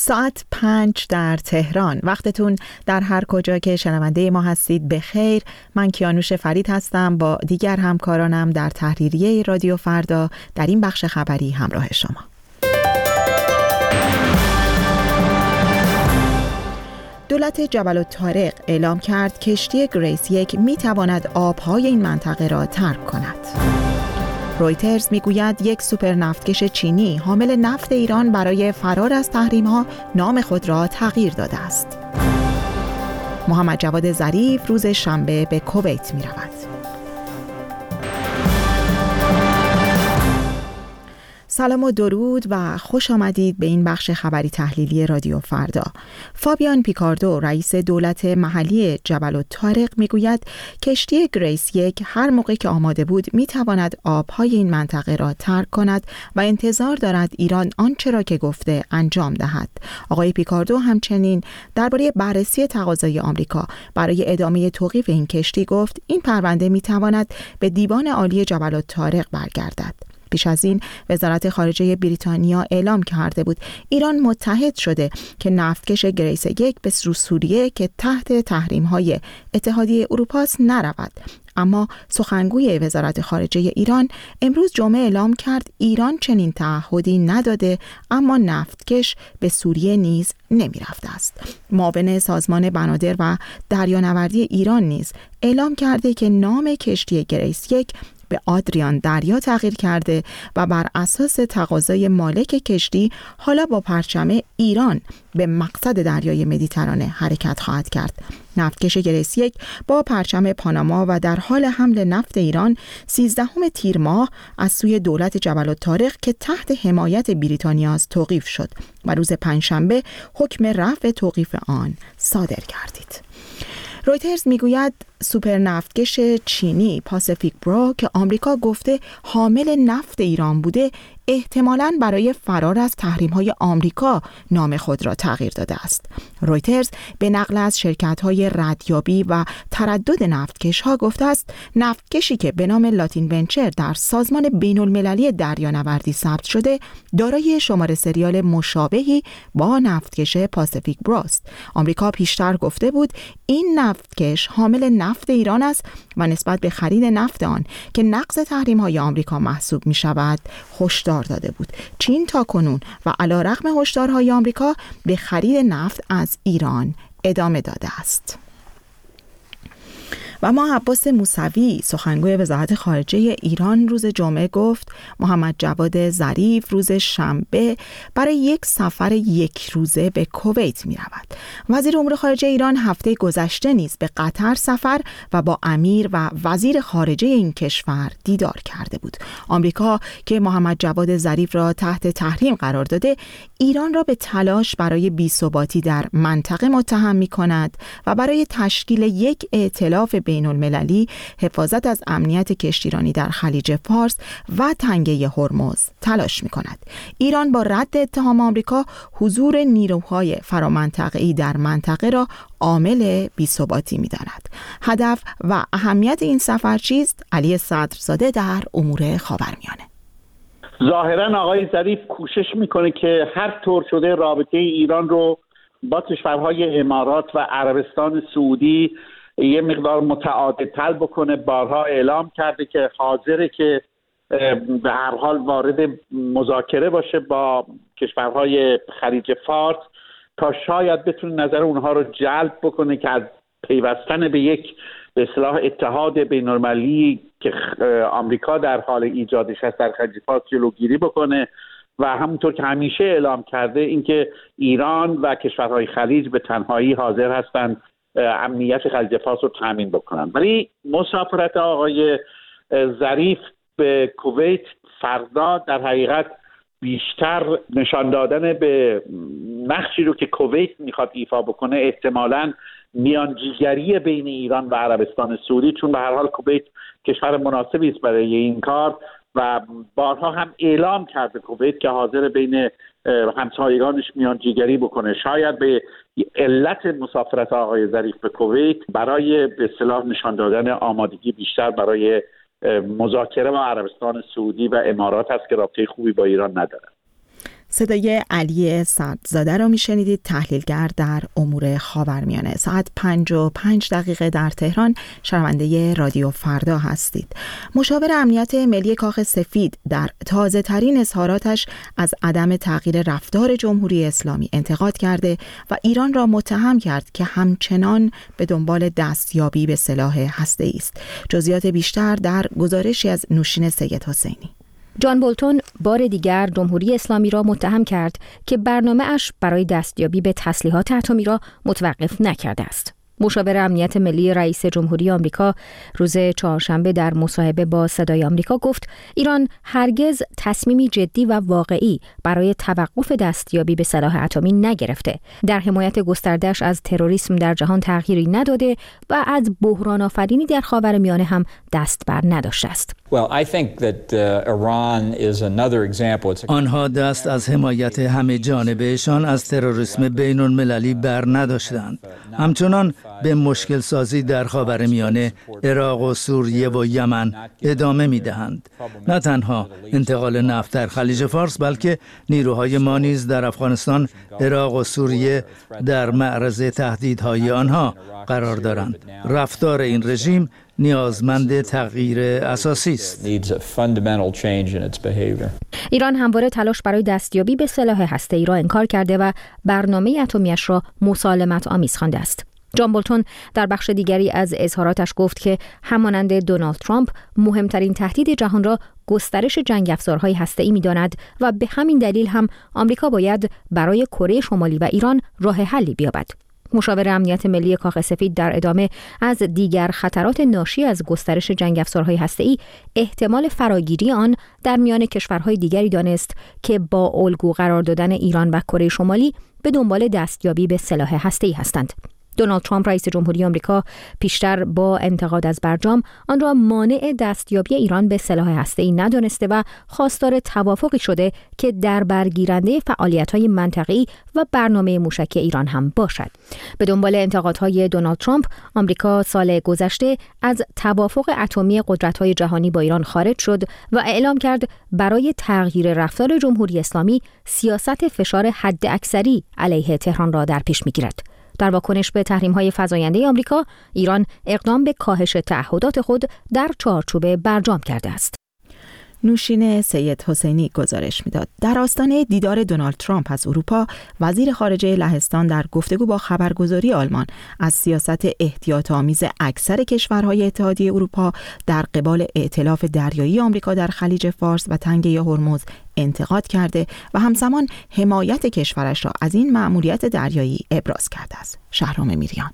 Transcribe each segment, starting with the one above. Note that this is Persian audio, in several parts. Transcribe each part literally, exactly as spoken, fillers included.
ساعت پنج در تهران. وقتتون در هر کجا که شنونده ما هستید بخیر. من کیانوش فرید هستم با دیگر همکارانم در تحریریه رادیو فردا در این بخش خبری همراه شما. دولت جبل الطارق اعلام کرد کشتی گریس یک می تواند آبهای این منطقه را ترک کند. رویترز میگوید یک سوپر نفتکش چینی حامل نفت ایران برای فرار از تحریم‌ها نام خود را تغییر داده است. محمد جواد ظریف روز شنبه به کویت می رود. سلام و درود و خوش آمدید به این بخش خبری تحلیلی رادیو فردا. فابیان پیکاردو رئیس دولت محلی جبل الطارق میگوید کشتی گریس یک هر موقع که آماده بود میتواند آبهای این منطقه را ترک کند و انتظار دارد ایران آنچه را که گفته انجام دهد. آقای پیکاردو همچنین درباره بررسی تقاضای آمریکا برای ادامه توقیف این کشتی گفت این پرونده میتواند به دیوان عالی جبل الطارق برگردد. پیش از این وزارت خارجه بریتانیا اعلام کرده بود ایران متحد شده که نفتکش گریس یک به سوریه که تحت تحریم‌های اتحادیه اروپا است نرود. اما سخنگوی وزارت خارجه ایران امروز جمعه اعلام کرد ایران چنین تعهدی نداده، اما نفتکش به سوریه نیز نمی رفته است. معاون سازمان بنادر و دریانوردی ایران نیز اعلام کرده که نام کشتی گریس یک به آدریان دریا تغییر کرده و بر اساس تقاضای مالک کشتی حالا با پرچم ایران به مقصد دریای مدیترانه حرکت خواهد کرد. نفتکش گریس یک با پرچم پاناما و در حال حمل نفت ایران سیزدهم تیر ماه از سوی دولت جبل الطارق که تحت حمایت بریتانیا است توقیف شد و روز پنجشنبه حکم رفع توقیف آن صادر گردید. رویترز میگوید سوپر نفتکش چینی پاسیفیک برو که آمریکا گفته حامل نفت ایران بوده احتمالاً برای فرار از تحریم‌های آمریکا نام خود را تغییر داده است. رویترز به نقل از شرکت‌های ردیابی و تردد نفتکش‌ها گفته است نفتکشی که به نام لاتین ونچر در سازمان بین‌المللی دریانوردی ثبت شده دارای شماره سریال مشابهی با نفتکش پاسیفیک برو است. آمریکا پیشتر گفته بود این نفتکش حامل نفت ایران است و نسبت به خرید نفت آن که نقض تحریم‌های آمریکا محسوب می‌شود هشدار داده بود. چین تاکنون و علیرغم هشدارهای آمریکا به خرید نفت از ایران ادامه داده است. و ما عباس موسوی سخنگوی وزارت خارجه ایران روز جمعه گفت محمد جواد ظریف روز شنبه برای یک سفر یک روزه به کویت می رود. وزیر امور خارجه ایران هفته گذشته نیز به قطر سفر و با امیر و وزیر خارجه این کشور دیدار کرده بود. آمریکا که محمد جواد ظریف را تحت تحریم قرار داده ایران را به تلاش برای بی‌ثباتی در منطقه متهم می کند و برای تشکیل یک ائتلاف بین المللی حفاظت از امنیت کشتیرانی در خلیج فارس و تنگه هرمز تلاش می کند. ایران با رد اتهام آمریکا حضور نیروهای فرامنطقه‌ای در منطقه را عامل بی‌ثباتی می داند. هدف و اهمیت این سفر چیست؟ علی صدرزاده در امور خاورمیانه. ظاهراً آقای ظریف کوشش میکنه که هر طور شده رابطه ایران رو با کشورهای امارات و عربستان سعودی یه مقدار متعادل‌تر بکنه. بارها اعلام کرده که حاضره که به هر حال وارد مذاکره باشه با کشورهای خلیج فارس تا شاید بتونه نظر اونها رو جلب بکنه که از پیوستن به یک به اصطلاح اتحاد بین‌المللی که آمریکا در حال ایجادش هست در خلیج فارس جلوگیری بکنه و همونطور که همیشه اعلام کرده اینکه ایران و کشورهای خلیج به تنهایی حاضر هستند امنیت خلیج فارس رو تامین بکنن. ولی مسافرت آقای ظریف به کویت فردا در حقیقت بیشتر نشان دادن به نقشی رو که کویت میخواد ایفا بکنه، احتمالاً میانجیگری بین ایران و عربستان سعودی، چون به هر حال کویت کشور مناسبی است برای این کار و بارها هم اعلام کرده کویت که حاضر بین همسایگانش میانجیگری بکنه. شاید به علت مسافرت آقای ظریف به کویت برای به اصطلاح نشان دادن آمادگی بیشتر برای مذاکره با عربستان سعودی و امارات است که رابطه خوبی با ایران ندارد. صدای علی سردزاده را میشنیدید، تحلیلگر در امور خاورمیانه. ساعت پنج و پنج دقیقه در تهران، شنونده رادیو فردا هستید. مشاور امنیت ملی کاخ سفید در تازه ترین اظهاراتش از عدم تغییر رفتار جمهوری اسلامی انتقاد کرده و ایران را متهم کرد که همچنان به دنبال دستیابی به سلاح هسته‌ای است. جزئیات بیشتر در گزارشی از نوشین سید حسینی. جان بولتون بار دیگر جمهوری اسلامی را متهم کرد که برنامه‌اش برای دستیابی به تسلیحات اتمی را متوقف نکرده است. مشاور امنیت ملی رئیس جمهوری آمریکا روز چهارشنبه در مصاحبه با صدای آمریکا گفت ایران هرگز تصمیمی جدی و واقعی برای توقف دستیابی به سلاح اتمی نگرفته، در حمایت گسترده‌اش از تروریسم در جهان تغییری نداده و از بحران آفرینی در خاورمیانه هم دست بر نداشته است. Well, I think that uh, Iran is another example. آنها دست از حمایت همه جانبهشان از تروریسم بین المللی بر نداشتند. همچنان به مشکل سازی در خاورمیانه، عراق و سوریه و یمن ادامه می دهند. نه تنها انتقال نفت در خلیج فارس، بلکه نیروهای ما نیز در افغانستان، عراق و سوریه در معرض تهدیدهای آنها قرار دارند. رفتار این رژیم نیازمند تغییر اساسی است. ایران همواره تلاش برای دستیابی به سلاح هسته‌ای را انکار کرده و برنامه اتمیش را مسالمت آمیز خوانده است. جان بولتون در بخش دیگری از اظهاراتش گفت که همانند دونالد ترامپ مهمترین تهدید جهان را گسترش جنگ افزارهای هسته‌ای می‌داند و به همین دلیل هم آمریکا باید برای کره شمالی و ایران راه حلی بیابد. مشاور امنیت ملی کاخ سفید در ادامه از دیگر خطرات ناشی از گسترش جنگ افزارهای هسته‌ای احتمال فراگیری آن در میان کشورهای دیگری دانست که با الگو قرار دادن ایران و کره شمالی به دنبال دستیابی به سلاح هسته‌ای هستند. دونالد ترامپ رئیس جمهوری آمریکا پیشتر با انتقاد از برجام آن را مانع دستیابی ایران به سلاح هسته‌ای ندانسته و خواستار توافقی شده که در برگیرنده فعالیت‌های منطقه‌ای و برنامه موشکی ایران هم باشد. به دنبال انتقادهای دونالد ترامپ، آمریکا سال گذشته از توافق اتمی قدرت‌های جهانی با ایران خارج شد و اعلام کرد برای تغییر رفتار جمهوری اسلامی سیاست فشار حداکثری علیه تهران را در پیش می‌گیرد. در واکنش به تحریم‌های فزاینده آمریکا، ایران اقدام به کاهش تعهدات خود در چارچوب برجام کرده است. نوشین سید حسینی گزارش میداد. در آستانه دیدار دونالد ترامپ از اروپا، وزیر خارجه لهستان در گفتگو با خبرگزاری آلمان از سیاست احتیاط‌آمیز اکثر کشورهای اتحادیه اروپا در قبال ائتلاف دریایی آمریکا در خلیج فارس و تنگه هرمز انتقاد کرده و همزمان حمایت کشورش را از این مأموریت دریایی ابراز کرده است. شهرام میریان.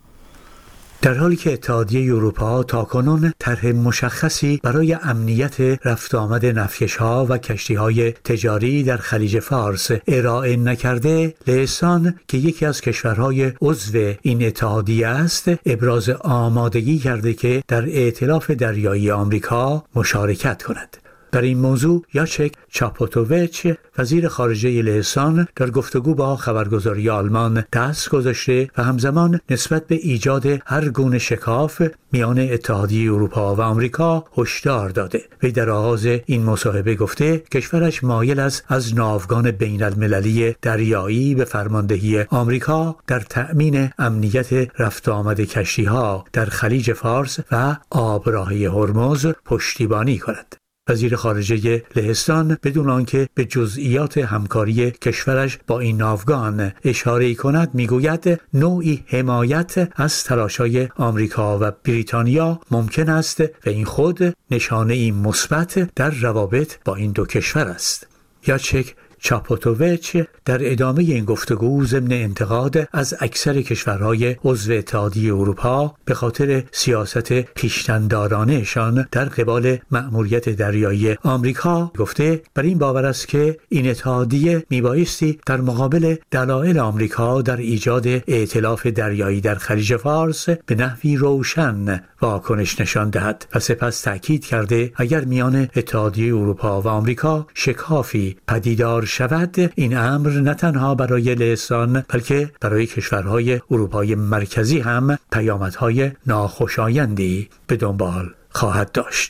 در حالی که اتحادیه اروپا تاکنون طرح مشخصی برای امنیت رفت آمد نفتکش‌ها و کشتی‌های تجاری در خلیج فارس ارائه نکرده، لهستان که یکی از کشورهای عضو این اتحادیه است، ابراز آمادگی کرده که در ائتلاف دریایی آمریکا مشارکت کند. در این موضوع یاچک چاپوتوویچ وزیر خارجه لهستان در گفتگو با خبرگزاری آلمان دست گذاشته و همزمان نسبت به ایجاد هر گونه شکاف میان اتحادیه اروپا و آمریکا هشدار داده. وی در آغاز این مصاحبه گفته کشورش مایل است از ناوگان بین المللی دریایی به فرماندهی آمریکا در تأمین امنیت رفت آمد کشتی‌ها در خلیج فارس و آبراهه هرمز پشتیبانی کند. وزیر خارجه لهستان بدون آنکه به جزئیات همکاری کشورش با این ناوگان اشاره کند میگوید نوعی حمایت از تلاش‌های آمریکا و بریتانیا ممکن است و این خود نشانه‌ای مثبت در روابط با این دو کشور است. یاچک چاپوتوویچ در ادامه این گفتگو ضمن انتقاد از اکثر کشورهای عضو اتحادیه اروپا به خاطر سیاست پیشتندارانه‌شان در قبال مأموریت دریایی آمریکا گفته بر این باور است که این اتحادیه میبایستی در مقابل دلایل آمریکا در ایجاد ائتلاف دریایی در خلیج فارس به نحوی روشن واکنش نشان دهد و سپس تأکید کرده اگر میان اتحادیه اروپا و آمریکا شکافی پدیدار شود این امر نه تنها برای لهستان بلکه برای کشورهای اروپای مرکزی هم پیامدهای ناخوشایندی به دنبال خواهد داشت.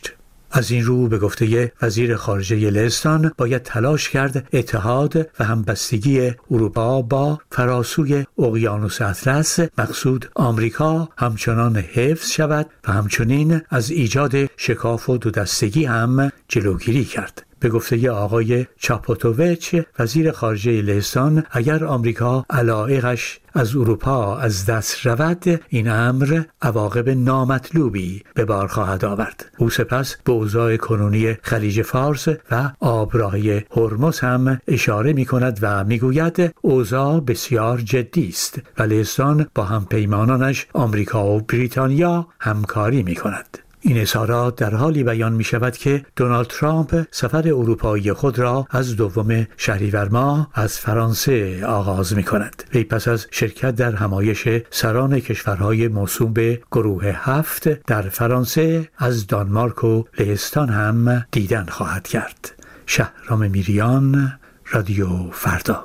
از این رو به گفته وزیر خارجه لهستان باید تلاش کرد اتحاد و همبستگی اروپا با فراسوی اقیانوس اطلس مقصود آمریکا همچنان حفظ شود و همچنین از ایجاد شکاف و دودستگی هم جلوگیری کرد. به گفته آقای چاپوتوویچ وزیر خارجه لهستان، اگر آمریکا علایقش از اروپا از دست رود، این امر عواقب نامطلوبی به بار خواهد آورد. او سپس به اوضاع کنونی خلیج فارس و آبراهی هرمز هم اشاره می کند و می گوید اوضاع بسیار جدی است و لهستان با همپیمانانش آمریکا و بریتانیا همکاری می کند. این اظهارات در حالی بیان می شود که دونالد ترامپ سفر اروپایی خود را از دوم شهریور ماه از فرانسه آغاز می کند. وی پس از شرکت در همایش سران کشورهای موسوم به گروه هفت در فرانسه از دانمارک و لهستان هم دیدن خواهد کرد. شهرام میریان، رادیو فردا.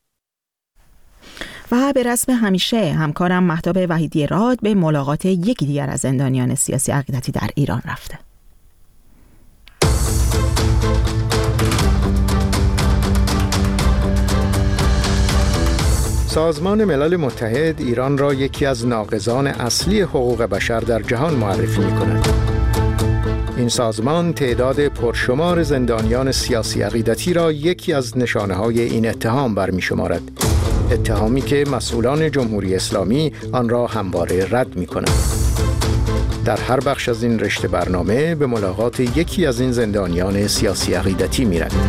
و به رسم همیشه همکارم مهتاب وحیدی راد به ملاقات یکی دیگر از زندانیان سیاسی عقیدتی در ایران رفته. سازمان ملل متحد ایران را یکی از ناقضان اصلی حقوق بشر در جهان معرفی می‌کند. این سازمان تعداد پرشمار زندانیان سیاسی عقیدتی را یکی از نشانه‌های این اتهام برمی‌شمارد. اتهامی که مسئولان جمهوری اسلامی آن را همواره رد می‌کنند. در هر بخش از این رشته برنامه به ملاقات یکی از این زندانیان سیاسی عقیدتی می‌رویم.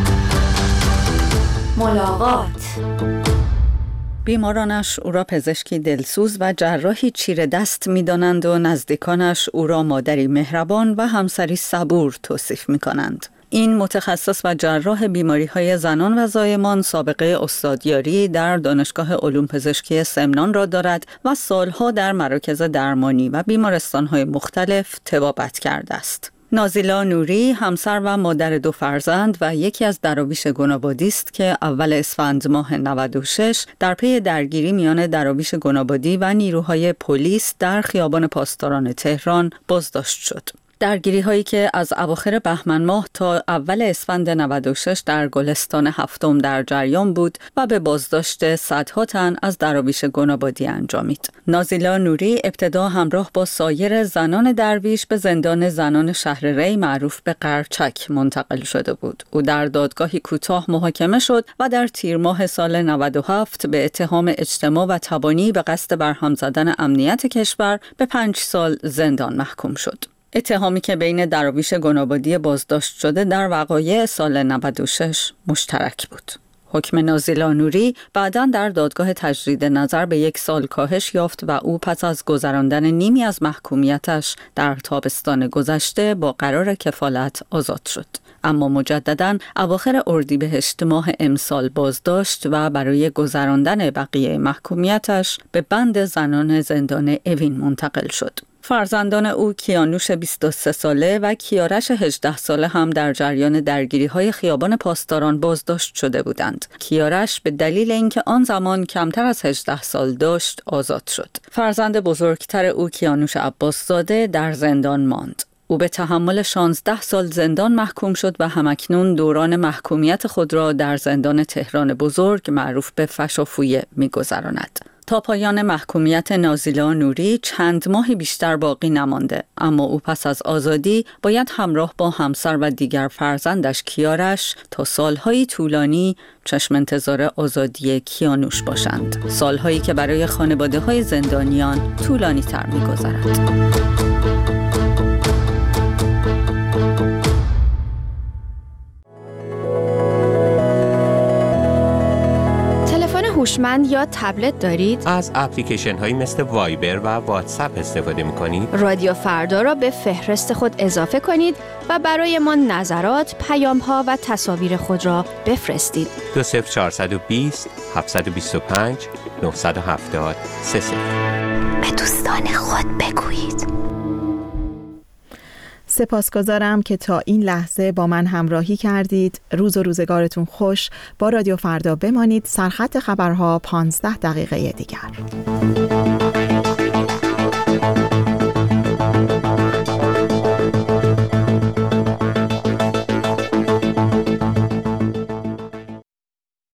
ملاقات. بیمارانش او را پزشکی دلسوز و جراحی چیره دست می‌دانند و نزدیکانش او را مادری مهربان و همسری صبور توصیف می‌کنند. این متخصص و جراح بیماری‌های زنان و زایمان سابقه استادیاری در دانشگاه علوم پزشکی سمنان را دارد و سالها در مراکز درمانی و بیمارستان‌های مختلف طبابت کرده است. نازیلا نوری همسر و مادر دو فرزند و یکی از دراویش گنابادی است که اول اسفند ماه نود و شش در پی درگیری میان دراویش گنابادی و نیروهای پلیس در خیابان پاسداران تهران بازداشت شد. درگیری هایی که از اواخر بهمن ماه تا اول اسفند نود و شش در گلستان هفتم در جریان بود و به بازداشت صدها تن از دراویش گنابادی انجامید. نازیلا نوری ابتدا همراه با سایر زنان درویش به زندان زنان شهر ری معروف به قرچک منتقل شده بود. او در دادگاهی کوتاه محاکمه شد و در تیر ماه سال نود و هفت به اتهام اجتماع و تبانی به قصد برهم زدن امنیت کشور به پنج سال زندان محکوم شد. اتهامی که بین دراویش گنابادی بازداشت شده در وقایع سال نود و شش مشترک بود. حکم نازیلا نوری بعداً در دادگاه تجدید نظر به یک سال کاهش یافت و او پس از گذراندن نیمی از محکومیتش در تابستان گذشته با قرار کفالت آزاد شد. اما مجدداً اواخر اردیبهشت ماه امسال بازداشت و برای گذراندن بقیه محکومیتش به بند زنان زندان اوین منتقل شد. فرزندان او کیانوش بیست و سه ساله و کیارش هجده ساله هم در جریان درگیری‌های خیابان پاسداران بازداشت شده بودند. کیارش به دلیل اینکه آن زمان کمتر از هجده سال داشت آزاد شد. فرزند بزرگتر او کیانوش عباسزاده در زندان ماند. او به تحمل شانزده سال زندان محکوم شد و همکنون دوران محکومیت خود را در زندان تهران بزرگ معروف به فشافویه می‌گذراند. تا پایان محکومیت نازیلا نوری چند ماهی بیشتر باقی نمانده، اما او پس از آزادی باید همراه با همسر و دیگر فرزندش کیارش تا سالهای طولانی چشم انتظار آزادی کیانوش باشند. سالهایی که برای خانواده‌های زندانیان طولانی تر می‌گذرد. هوشمند یا تبلت دارید؟ از اپلیکیشن هایی مثل وایبر و واتساپ استفاده می کنید؟ رادیو فردا را به فهرست خود اضافه کنید و برای ما نظرات، پیام ها و تصاویر خود را بفرستید. دو صفر چهارصد و بیست هفتصد و بیست و پنج نهصد و هفتاد سه صفر. به دوستان خود بگویید. سپاسگزارم که تا این لحظه با من همراهی کردید. روز و روزگارتون خوش. با رادیو فردا بمانید. سرخط خبرها پانزده دقیقه دیگر.